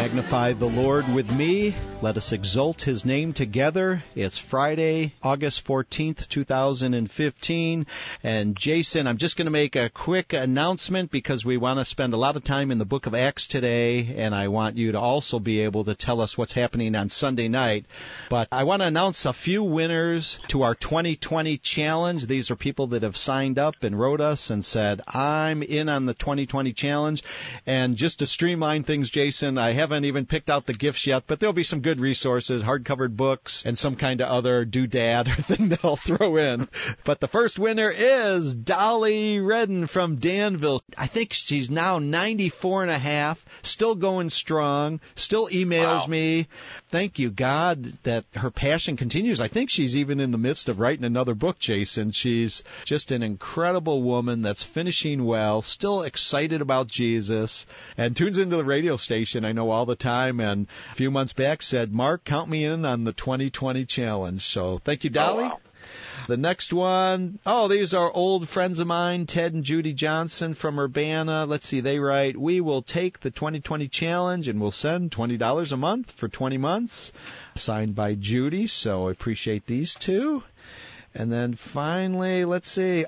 Magnify the Lord with me. Let us exalt His name together. It's Friday, August 14th, 2015. And Jason, I'm just going to make a quick announcement because we want to spend a lot of time in the book of Acts today, and I want you to also be able to tell us what's happening on Sunday night. But I want to announce a few winners to our 2020 challenge. These are people that have signed up and wrote us and said, I'm in on the 2020 challenge. And just to streamline things, Jason, I haven't even picked out the gifts yet, but there'll be some good resources, hardcover books, and some kind of other doodad or thing that I'll throw in. But the first winner is Dolly Redden from Danville. I think she's now 94 and a half, still going strong, still emails me. Thank you, God, that her passion continues. I think she's even in the midst of writing another book, Jason. She's just an incredible woman that's finishing well, still excited about Jesus, and tunes into the radio station, I know, all the time, and a few months back said, Mark, count me in on the 2020 challenge. So thank you, Dolly. Oh, wow. The next one, these are old friends of mine, Ted and Judy Johnson from Urbana. Let's see, they write, we will take the 2020 challenge and we'll send $20 a month for 20 months. Signed by Judy, so I appreciate these two. And then finally, let's see.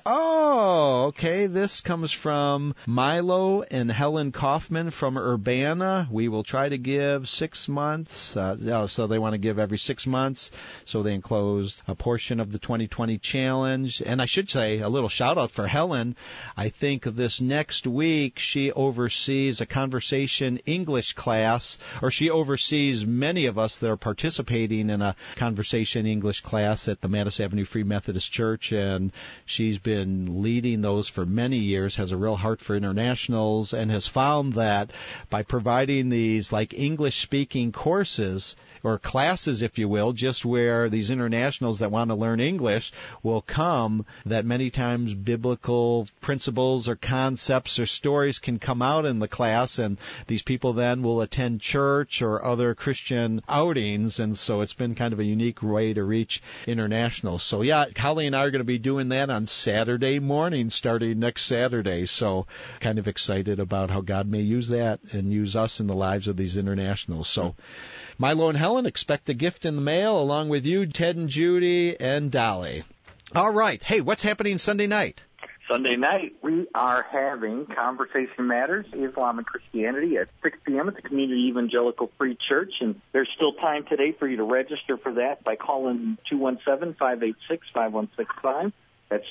This comes from Milo and Helen Kaufman from Urbana. We will try to give 6 months. So they want to give every 6 months. So they enclosed a portion of the 2020 challenge. And I should say a little shout out for Helen. I think this next week she oversees a conversation English class, or she oversees many of us that are participating in a conversation English class at the Mattis Avenue Free Methodist Church, and she's been leading those for many years, has a real heart for internationals, and has found that by providing these like English-speaking courses, or classes, if you will, just where these internationals that want to learn English will come, that many times biblical principles or concepts or stories can come out in the class, and these people then will attend church or other Christian outings, and so it's been kind of a unique way to reach internationals. So yeah, Holly and I are going to be doing that on Saturday morning, starting next Saturday, so kind of excited about how God may use that and use us in the lives of these internationals. So Milo and Helen, expect a gift in the mail along with you, Ted and Judy, and Dolly. All right. Hey, what's happening Sunday night? Sunday night, we are having Conversation Matters, Islam and Christianity at 6 p.m. at the Community Evangelical Free Church. And there's still time today for you to register for that by calling 217-586-5165. That's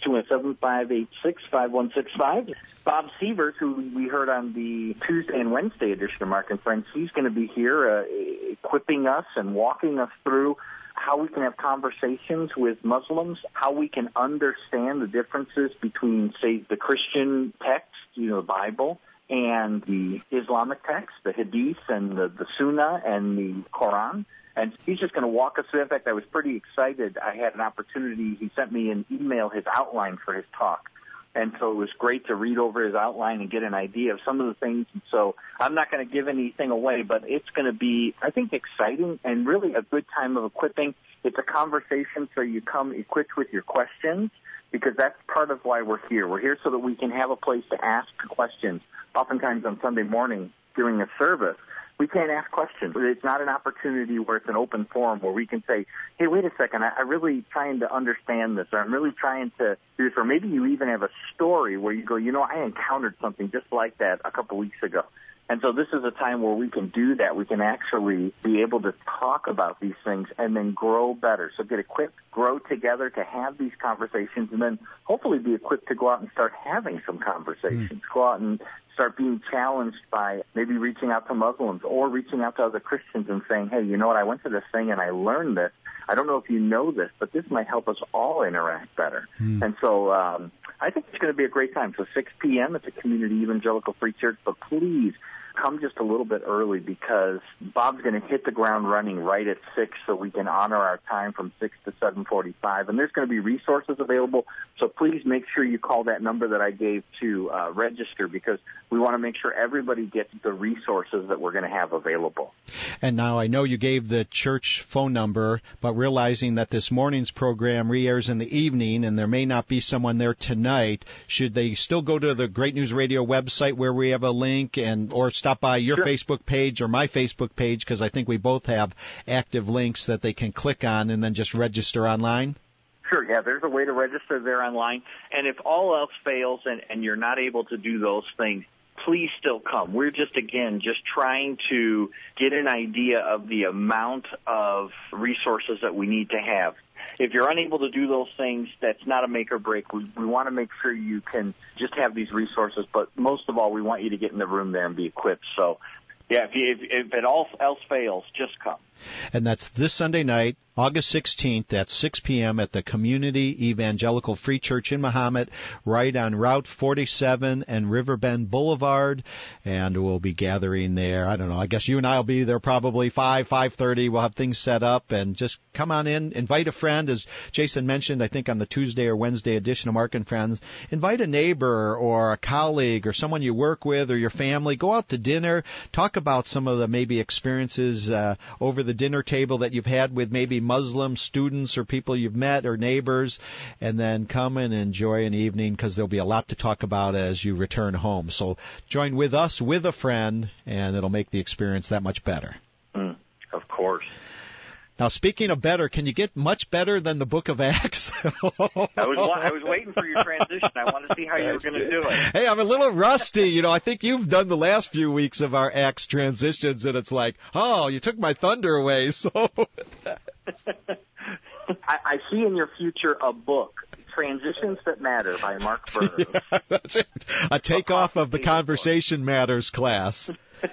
217-586-5165. Bob Sievers, who we heard on the Tuesday and Wednesday edition of Mark and Friends, he's going to be here equipping us and walking us through how we can have conversations with Muslims, how we can understand the differences between, say, the Christian text, the Bible, and the Islamic text, the Hadith and the Sunnah and the Quran. And he's just going to walk us through. In fact, I was pretty excited. I had an opportunity. He sent me an email, his outline for his talk. And so it was great to read over his outline and get an idea of some of the things. And so I'm not going to give anything away, but it's going to be, I think, exciting and really a good time of equipping. It's a conversation, so you come equipped with your questions, because that's part of why we're here. We're here so that we can have a place to ask questions. Oftentimes on Sunday morning during a service, we can't ask questions. It's not an opportunity where it's an open forum where we can say, hey, wait a second, I'm really trying to understand this, or I'm really trying to do this, or maybe you even have a story where you go, I encountered something just like that a couple weeks ago. And so this is a time where we can do that. We can actually be able to talk about these things and then grow better. So get equipped, grow together to have these conversations, and then hopefully be equipped to go out and start having some conversations. Go out and start being challenged by maybe reaching out to Muslims or reaching out to other Christians and saying, hey, you know what, I went to this thing and I learned this. I don't know if you know this, but this might help us all interact better. And so I think it's going to be a great time. So 6 p.m. at the Community Evangelical Free Church, but please come just a little bit early, because Bob's going to hit the ground running right at 6 so we can honor our time from 6 to 7:45. And there's going to be resources available, so please make sure you call that number that I gave to register, because we want to make sure everybody gets the resources that we're going to have available. And now I know you gave the church phone number, but realizing that this morning's program re-airs in the evening and there may not be someone there tonight, should they still go to the Great News Radio website where we have a link, and or stop by your Sure. Facebook page or my Facebook page, because I think we both have active links that they can click on and then just register online? Sure, yeah, there's a way to register there online. And if all else fails and you're not able to do those things, please still come. We're just trying to get an idea of the amount of resources that we need to have. If you're unable to do those things, that's not a make or break. We want to make sure you can just have these resources, but most of all, we want you to get in the room there and be equipped. So, yeah, if it all else fails, just come. And that's this Sunday night, August 16th at 6 p.m. at the Community Evangelical Free Church in Mahomet, right on Route 47 and Riverbend Boulevard. And we'll be gathering there. I don't know. I guess you and I will be there probably 5:30. We'll have things set up, and just come on in. Invite a friend, as Jason mentioned, I think on the Tuesday or Wednesday edition of Mark and Friends. Invite a neighbor or a colleague or someone you work with or your family. Go out to dinner. Talk about some of the maybe experiences over the dinner table that you've had with maybe Muslim students or people you've met or neighbors, and then come and enjoy an evening, because there'll be a lot to talk about as you return home. So join with us, with a friend, and it'll make the experience that much better. Of course. Now, speaking of better, can you get much better than the Book of Acts? I was waiting for your transition. I wanted to see how you were going to do it. Hey, I'm a little rusty. I think you've done the last few weeks of our Acts transitions, and it's like, oh, you took my thunder away. So I see in your future a book, Transitions That Matter by Mark Burns. Yeah, that's it. A takeoff of the Conversation Matters class.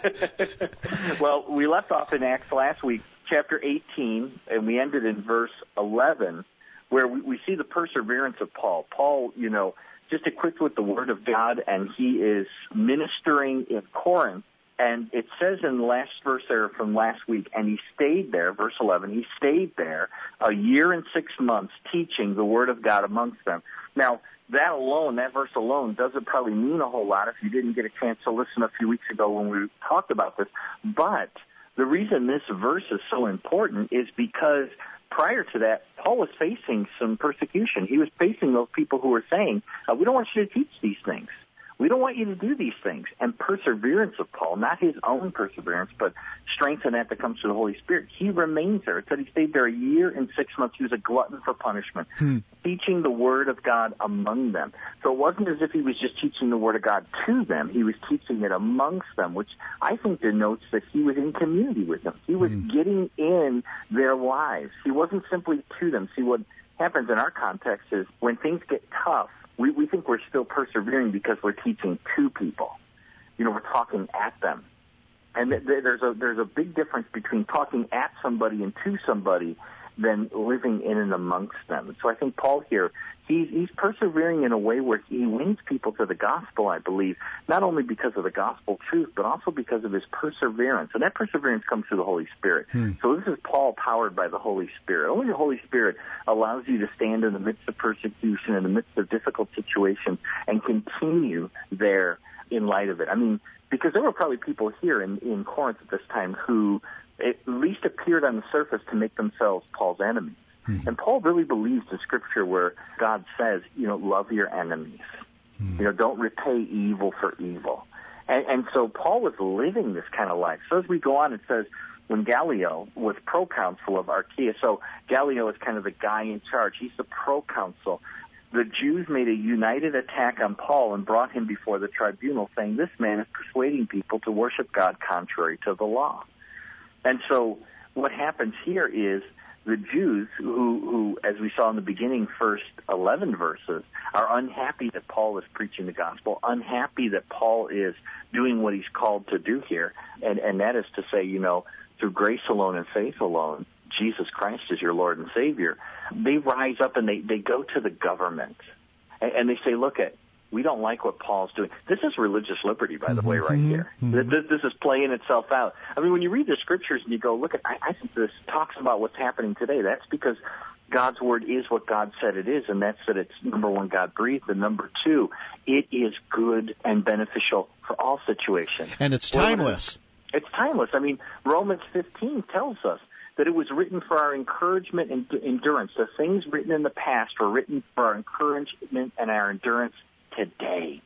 Well, we left off in Acts last week, chapter 18, and we ended in verse 11, where we see the perseverance of Paul. Paul, just equipped with the Word of God, and he is ministering in Corinth. And it says in the last verse there from last week, and he stayed there, verse 11, he stayed there 1 year and 6 months teaching the Word of God amongst them. Now, that verse alone doesn't probably mean a whole lot if you didn't get a chance to listen a few weeks ago when we talked about this. But the reason this verse is so important is because prior to that, Paul was facing some persecution. He was facing those people who were saying, we don't want you to teach these things. We don't want you to do these things. And perseverance of Paul, not his own perseverance, but strength in that comes through the Holy Spirit. He remains there. It said he stayed there 1 year and 6 months. He was a glutton for punishment, teaching the Word of God among them. So it wasn't as if he was just teaching the Word of God to them. He was teaching it amongst them, which I think denotes that he was in community with them. He was getting in their lives. He wasn't simply to them. See, what happens in our context is when things get tough, we think we're still persevering because we're teaching to people. We're talking at them. And there's a big difference between talking at somebody and to somebody than living in and amongst them. So I think Paul here, he's persevering in a way where he wins people to the gospel, I believe, not only because of the gospel truth, but also because of his perseverance. And that perseverance comes through the Holy Spirit. So this is Paul powered by the Holy Spirit. Only the Holy Spirit allows you to stand in the midst of persecution, in the midst of difficult situations, and continue there in light of it. I mean, because there were probably people here in Corinth at this time who at least appeared on the surface to make themselves Paul's enemies. And Paul really believes the scripture where God says, love your enemies. Don't repay evil for evil. And so Paul was living this kind of life. So as we go on, it says, when Gallio was proconsul of Achaia, so Gallio is kind of the guy in charge. He's the proconsul. The Jews made a united attack on Paul and brought him before the tribunal, saying, this man is persuading people to worship God contrary to the law. And so what happens here is the Jews who, as we saw in the beginning, first 11 verses, are unhappy that Paul is preaching the gospel, unhappy that Paul is doing what he's called to do here, and that is to say, through grace alone and faith alone, Jesus Christ is your Lord and Savior. They rise up and they go to the government, and they say, look, we don't like what Paul's doing. This is religious liberty, by the way, right here. This is playing itself out. I mean, when you read the scriptures and you go, look, I think this talks about what's happening today. That's because God's word is what God said it is, and that's that it's, number one, God breathed, and number two, it is good and beneficial for all situations. And it's timeless. It's timeless. I mean, Romans 15 tells us that it was written for our encouragement and endurance. The things written in the past were written for our encouragement and our endurance today.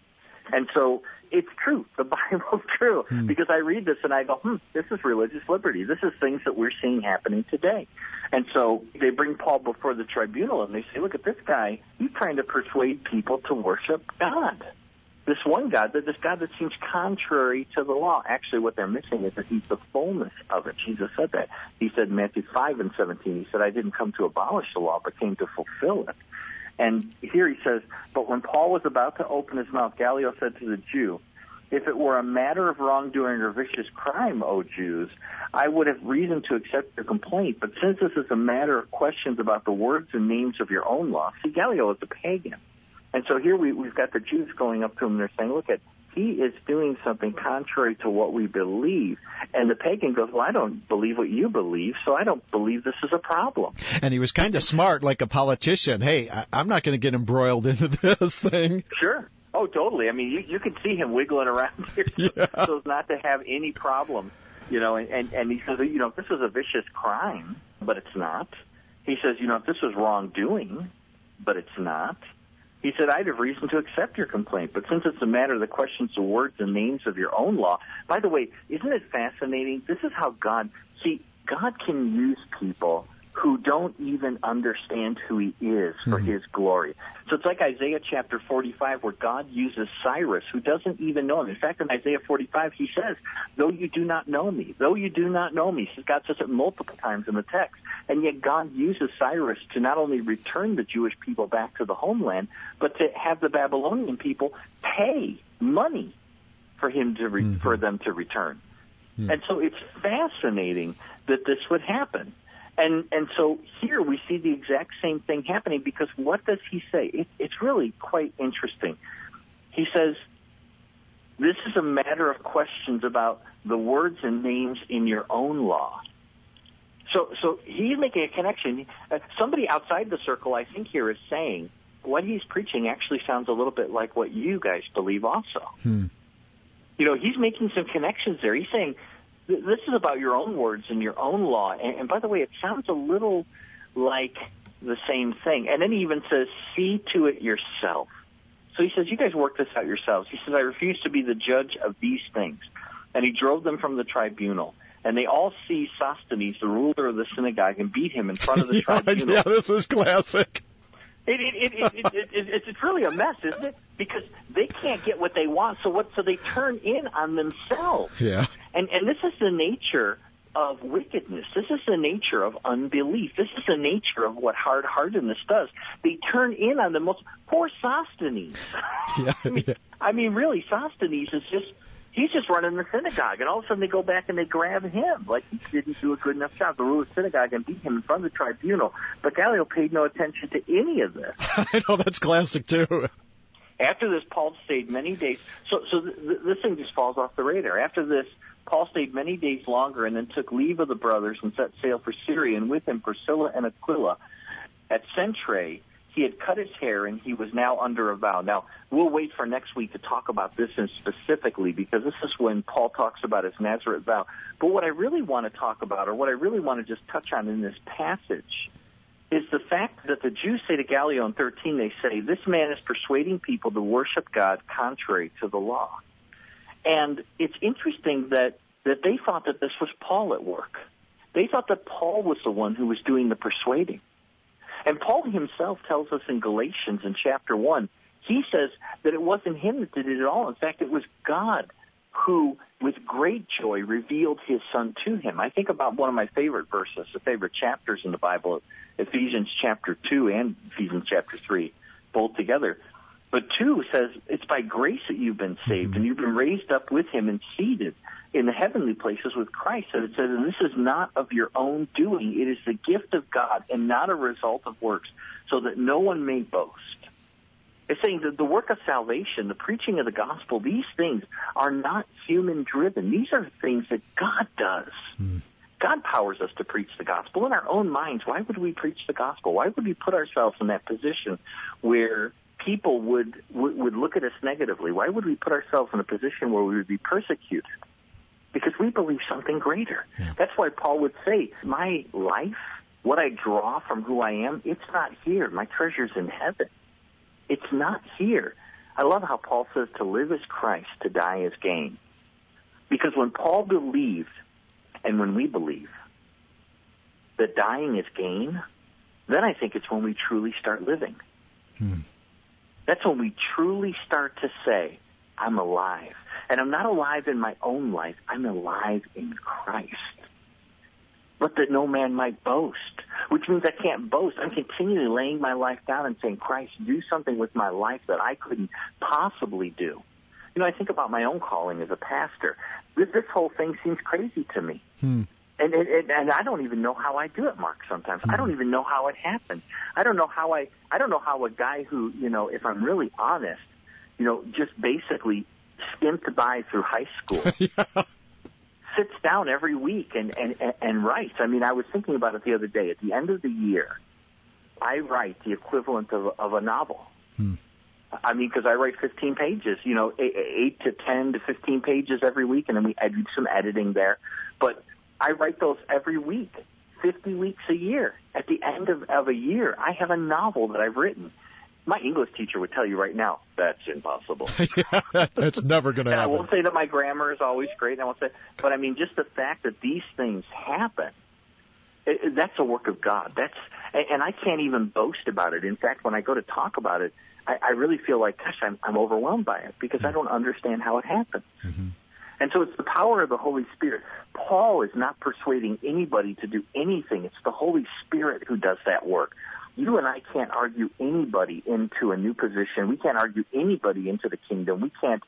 And so it's true. The Bible's true. Because I read this and I go, this is religious liberty. This is things that we're seeing happening today. And so they bring Paul before the tribunal and they say, look at this guy. He's trying to persuade people to worship God. This one God, this God that seems contrary to the law. Actually, what they're missing is that he's the fullness of it. Jesus said that. He said in Matthew 5:17, he said, I didn't come to abolish the law, but came to fulfill it. And here he says, but when Paul was about to open his mouth, Gallio said to the Jew, if it were a matter of wrongdoing or vicious crime, O Jews, I would have reason to accept your complaint. But since this is a matter of questions about the words and names of your own law, see, Gallio is a pagan. And so here we've got the Jews going up to him and they're saying, look, he is doing something contrary to what we believe. And the pagan goes, well, I don't believe what you believe, so I don't believe this is a problem. And he was kind of smart, like a politician. Hey, I'm not going to get embroiled into this thing. Sure. Oh, totally. I mean, you can see him wiggling around here so as not to have any problem. And he says, if this was a vicious crime, but it's not. He says, if this was wrongdoing, but it's not. He said, I'd have reason to accept your complaint, but since it's a matter that questions the words and names of your own law. By the way, isn't it fascinating? This is how God can use people who don't even understand who he is for his glory. So it's like Isaiah chapter 45 where God uses Cyrus, who doesn't even know him. In fact, in Isaiah 45, he says, though you do not know me, God says it multiple times in the text. And yet God uses Cyrus to not only return the Jewish people back to the homeland, but to have the Babylonian people pay money for him to for them to return. And so it's fascinating that this would happen. And so here we see the exact same thing happening, because what does he say? It's really quite interesting. He says, this is a matter of questions about the words and names in your own law. So he's making a connection. Somebody outside the circle, I think, here is saying what he's preaching actually sounds a little bit like what you guys believe also. He's making some connections there. He's saying, this is about your own words and your own law. And by the way, it sounds a little like the same thing. And then he even says, see to it yourself. So he says, you guys work this out yourselves. He says, I refuse to be the judge of these things. And he drove them from the tribunal. And they all seized Sosthenes, the ruler of the synagogue, and beat him in front of the tribunal. Yeah, this is classic. It's really a mess, isn't it? Because they can't get what they want, so they turn in on themselves. Yeah. And this is the nature of wickedness. This is the nature of unbelief. This is the nature of what hard-heartedness does. They turn in on the most. Poor Sosthenes. I mean, really, Sosthenes is he's just running the synagogue, and all of a sudden they go back and they grab him like he didn't do a good enough job. The ruler of the synagogue and beat him in front of the tribunal. But Gallio paid no attention to any of this. I know, that's classic too. After this, Paul stayed many days. So this thing just falls off the radar. After this, Paul stayed many days longer and then took leave of the brothers and set sail for Syria, and with him Priscilla and Aquila. At Cenchreae, he had cut his hair, and he was now under a vow. Now, we'll wait for next week to talk about this specifically, because this is when Paul talks about his Nazareth vow. But what I really want to talk about, or what I really want to just touch on in this passage, is the fact that the Jews say to Gallio in 13, they say, this man is persuading people to worship God contrary to the law. And it's interesting that they thought that this was Paul at work. They thought that Paul was the one who was doing the persuading. And Paul himself tells us in Galatians in chapter 1, he says that it wasn't him that did it at all. In fact, it was God who, with great joy, revealed his Son to him. I think about one of my favorite verses, the favorite chapters in the Bible, Ephesians chapter 2 and Ephesians chapter 3, both together. But 2 says, it's by grace that you've been saved, and you've been raised up with him and seated in the heavenly places with Christ. And it says, and this is not of your own doing. It is the gift of God and not a result of works, so that no one may boast. It's saying that the work of salvation, the preaching of the gospel, these things are not human-driven. These are things that God does. God powers us to preach the gospel. In our own minds, why would we preach the gospel? Why would we put ourselves in that position where people would look at us negatively? Why would we put ourselves in a position where we would be persecuted? Because we believe something greater. Yeah. That's why Paul would say, my life, what I draw from who I am, it's not here. My treasure's in heaven. It's not here. I love how Paul says to live is Christ, to die is gain. Because when Paul believed, and when we believe, that dying is gain, then I think it's when we truly start living. That's when we truly start to say, I'm alive. And I'm not alive in my own life. I'm alive in Christ. But that no man might boast, which means I can't boast. I'm continually laying my life down and saying, Christ, do something with my life that I couldn't possibly do. You know, I think about my own calling as a pastor. This whole thing seems crazy to me. And I don't even know how I do it, Mark, sometimes. I don't even know how it happens. I don't know how a guy who, you know, if I'm really honest, you know, just basically skimped by through high school, sits down every week and writes. I mean, I was thinking about it the other day. At the end of the year, I write the equivalent of a novel. I mean, because I write 15 pages, you know, 8 to 10 to 15 pages every week, and then I do some editing there. But I write those every week, 50 weeks a year. At the end of a year, I have a novel that I've written. My English teacher would tell you right now, that's impossible. It's never going to happen. I won't say that my grammar is always great. I won't say, but I mean, just the fact that these things happen, that's a work of God. And I can't even boast about it. In fact, when I go to talk about it, I really feel like, gosh, I'm overwhelmed by it because I don't understand how it happens. And so it's the power of the Holy Spirit. Paul is not persuading anybody to do anything. It's the Holy Spirit who does that work. You and I can't argue anybody into a new position. We can't argue anybody into the kingdom. We can't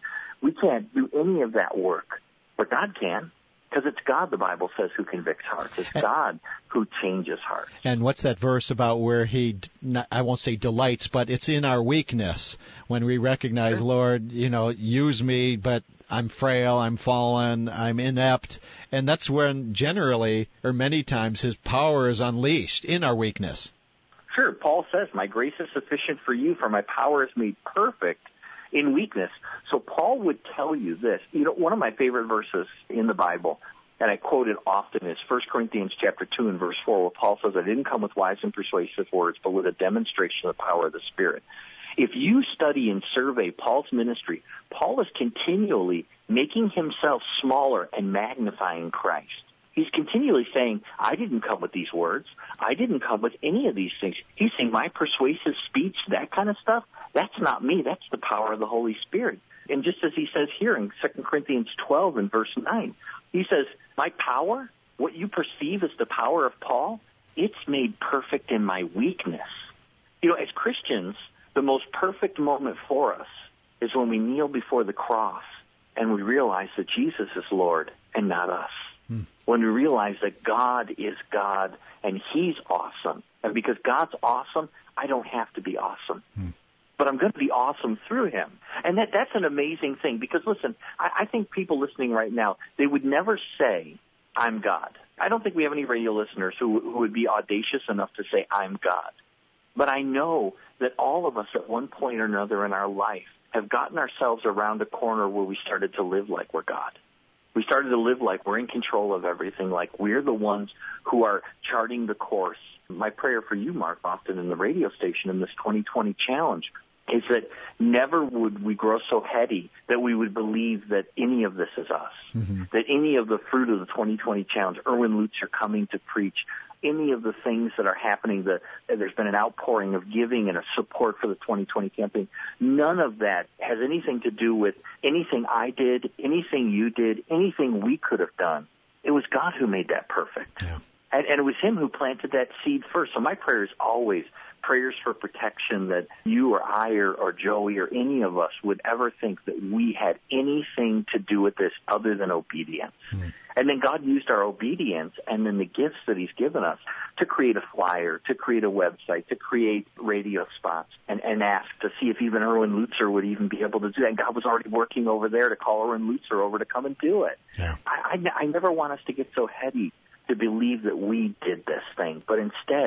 do any of that work. But God can, because it's God, the Bible says, who convicts hearts. It's God who changes hearts. And what's that verse about where he, I won't say delights, but it's in our weakness when we recognize, Lord, you know, use me, but I'm frail, I'm fallen, I'm inept. And that's when generally, or many times, his power is unleashed in our weakness. Sure, Paul says, my grace is sufficient for you, for my power is made perfect in weakness. So Paul would tell you this. You know, one of my favorite verses in the Bible, and I quote it often, is 1 Corinthians chapter 2 and verse 4, where Paul says, I didn't come with wise and persuasive words, but with a demonstration of the power of the Spirit. If you study and survey Paul's ministry, Paul is continually making himself smaller and magnifying Christ. He's continually saying, I didn't come with these words. I didn't come with any of these things. He's saying my persuasive speech, that kind of stuff, that's not me. That's the power of the Holy Spirit. And just as he says here in 2 Corinthians 12 and verse 9, he says, my power, what you perceive as the power of Paul, it's made perfect in my weakness. You know, as Christians, the most perfect moment for us is when we kneel before the cross and we realize that Jesus is Lord and not us. When we realize that God is God and He's awesome. And because God's awesome, I don't have to be awesome. But I'm going to be awesome through Him. And that's an amazing thing because, listen, I think people listening right now, they would never say, I'm God. I don't think we have any radio listeners who would be audacious enough to say, I'm God. But I know that all of us at one point or another in our life have gotten ourselves around a corner where we started to live like we're God. We started to live like we're in control of everything, like we're the ones who are charting the course. My prayer for you, Mark, often in the radio station in this 2020 challenge is that never would we grow so heady that we would believe that any of this is us, that any of the fruit of the 2020 challenge, Erwin Lutzer coming to preach, any of the things that are happening, there's been an outpouring of giving and a support for the 2020 campaign. None of that has anything to do with anything I did, anything you did, anything we could have done. It was God who made that perfect. Yeah. And it was Him who planted that seed first. So my prayer is always prayers for protection that you or I or Joey or any of us would ever think that we had anything to do with this other than obedience. And then God used our obedience and then the gifts that He's given us to create a flyer, to create a website, to create radio spots, and ask to see if even Erwin Lutzer would even be able to do that. And God was already working over there to call Erwin Lutzer over to come and do it. Yeah. I never want us to get so heady to believe that we did this thing, but instead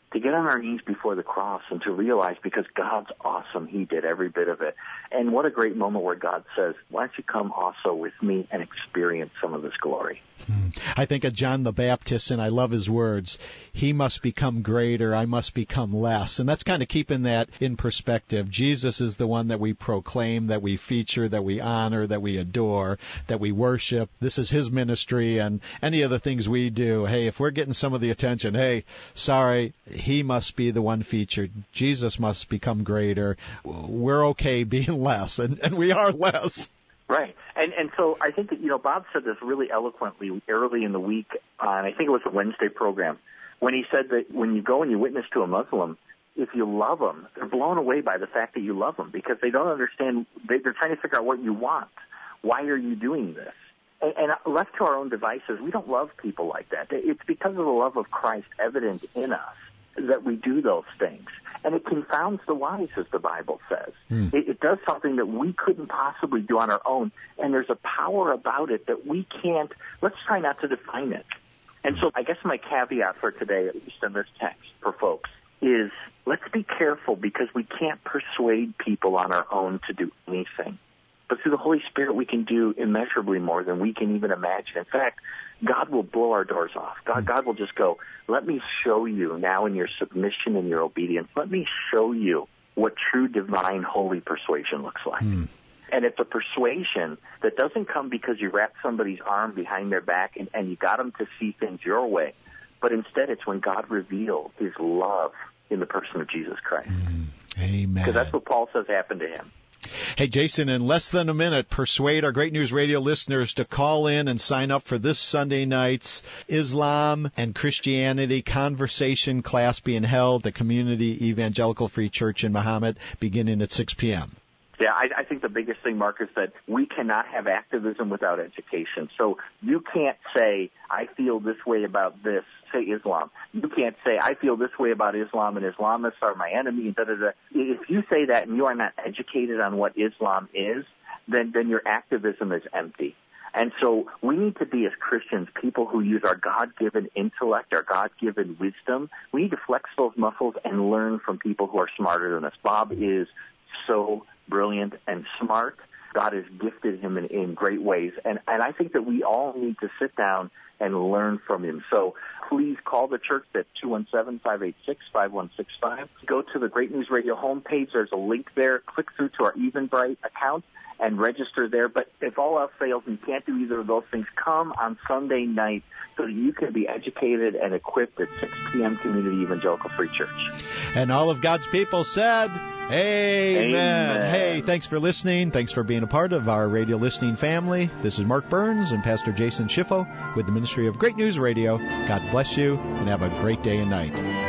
to get on our knees before the cross and to realize because God's awesome, he did every bit of it. And what a great moment where God says, why don't you come also with me and experience some of this glory? I think of John the Baptist, and I love his words. He must become greater, I must become less. And that's kind of keeping that in perspective. Jesus is the one that we proclaim, that we feature, that we honor, that we adore, that we worship. This is his ministry, and any of the things we do, hey, if we're getting some of the attention, hey, sorry, he must be the one featured. Jesus must become greater. We're okay being less, and we are less. Right. And so I think that, Bob said this really eloquently early in the week on, I think it was the Wednesday program, when he said that when you go and you witness to a Muslim, if you love them, they're blown away by the fact that you love them because they don't understand, they're trying to figure out what you want. Why are you doing this? And left to our own devices, we don't love people like that. It's because of the love of Christ evident in us that we do those things. And it confounds the wise, as the Bible says. It does something that we couldn't possibly do on our own, and there's a power about it that we can't, let's try not to define it. And so I guess my caveat for today, at least in this text for folks, is let's be careful because we can't persuade people on our own to do anything. But through the Holy Spirit, we can do immeasurably more than we can even imagine. In fact, God will blow our doors off. God will just go, let me show you now in your submission and your obedience, let me show you what true divine holy persuasion looks like. And it's a persuasion that doesn't come because you wrap somebody's arm behind their back and you got them to see things your way. But instead, it's when God revealed his love in the person of Jesus Christ. Amen. Because that's what Paul says happened to him. Hey, Jason, in less than a minute, persuade our Great News Radio listeners to call in and sign up for this Sunday night's Islam and Christianity conversation class being held at Community Evangelical Free Church in Mahomet beginning at 6 p.m. Yeah, I think the biggest thing, Mark, is that we cannot have activism without education. So you can't say, I feel this way about this, say Islam. You can't say, I feel this way about Islam and Islamists are my enemy. If you say that and you are not educated on what Islam is, then your activism is empty. And so we need to be, as Christians, people who use our God-given intellect, our God-given wisdom. We need to flex those muscles and learn from people who are smarter than us. Bob is so brilliant and smart. God has gifted him in great ways. And I think that we all need to sit down and learn from him. So please call the church at 217-586-5165. Go to the Great News Radio homepage. There's a link there. Click through to our Eventbrite account and register there. But if all else fails and you can't do either of those things, come on Sunday night so that you can be educated and equipped at 6 p.m. Community Evangelical Free Church. And all of God's people said, Amen. Amen. Hey, thanks for listening. Thanks for being a part of our radio listening family. This is Mark Burns and Pastor Jason Schiffo with the Ministry of Great News Radio. God bless you and have a great day and night.